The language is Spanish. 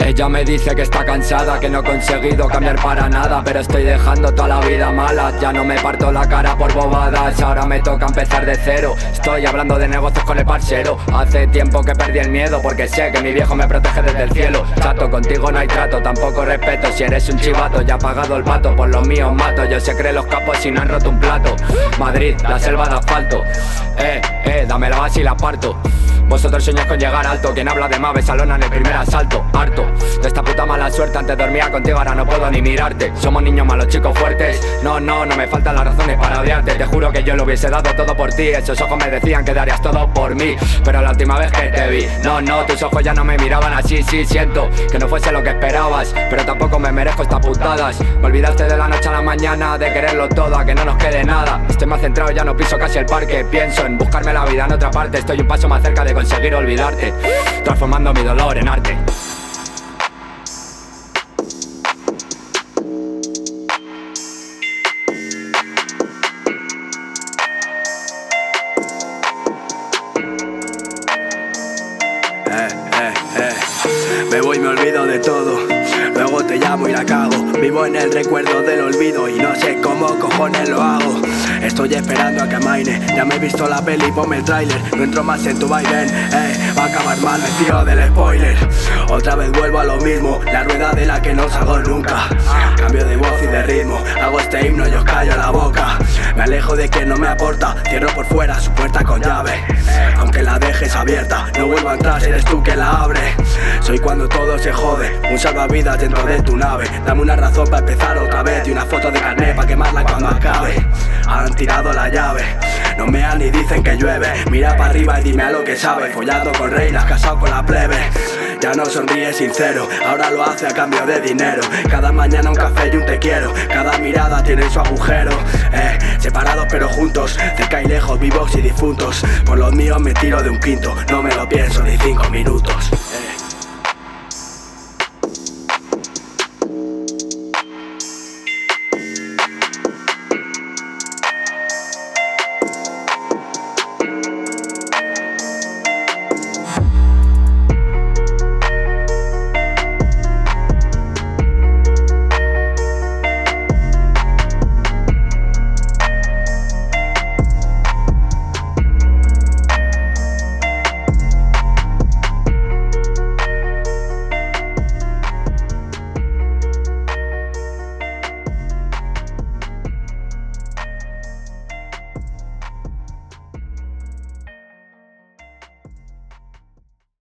Ella me dice que está cansada, que no he conseguido cambiar para nada, pero estoy dejando toda la vida mala. Ya no me parto la cara por bobadas, ahora me toca empezar de cero. Estoy hablando de negocios con el parcero. Hace tiempo que perdí el miedo, porque sé que mi viejo me protege desde el cielo. Chato, contigo no hay trato, tampoco respeto. Si eres un chivato, ya ha pagado el pato. Por los míos mato, yo sé creen los capos si no han roto un plato. Madrid, la selva de asfalto. Dame la base y la parto. Vosotros soñáis con llegar alto. Quien habla de Mave Salona en el primer asalto. Harto de esta puta mala suerte. Antes dormía contigo, ahora no puedo ni mirarte. Somos niños malos, chicos fuertes. No me faltan las razones para odiarte. Te juro que yo lo hubiese dado todo por ti. Esos ojos me decían que darías todo por mí, pero la última vez que te vi, no, tus ojos ya no me miraban así. Sí, siento que no fuese lo que esperabas, pero tampoco me merezco estas putadas. Me olvidaste de la noche a la mañana, de quererlo todo, a que no nos quede nada. Estoy más centrado, ya no piso casi el parque. Pienso en buscarme la vida en otra parte. Estoy un paso más cerca de conseguir olvidarte, transformando mi dolor en arte. Me voy, me olvido de todo, luego te llamo y la cago. Vivo en el recuerdo del olvido y no sé cómo cojones lo hago. Estoy esperando a que amaine, ya me he visto la peli, ponme el tráiler. No entro más en tu vaivén, va a acabar mal, me fío del spoiler. Otra vez vuelvo a lo mismo, la rueda de la que no salgo nunca. Cambio de voz y de ritmo, hago este himno y os callo la boca. Me alejo de quien no me aporta, cierro por fuera su puerta con llave. Aunque la dejes abierta, no vuelvo a entrar, eres tú que la abre. Soy cuando todo se jode, un salvavidas dentro de tu nave. Dame una razón para empezar otra vez y una foto de carnet para quemarla cuando acabe. Han tirado la llave, no mean ni dicen que llueve. Mira para arriba y dime a lo que sabe. Follando con reinas, casado con la plebe. Ya no sonríe sincero, ahora lo hace a cambio de dinero. Cada mañana un café y un te quiero, cada mirada tiene su agujero. Separados pero juntos, cerca y lejos, vivos y difuntos. Por los míos me tiro de un quinto, no me lo pienso ni 5 minutos.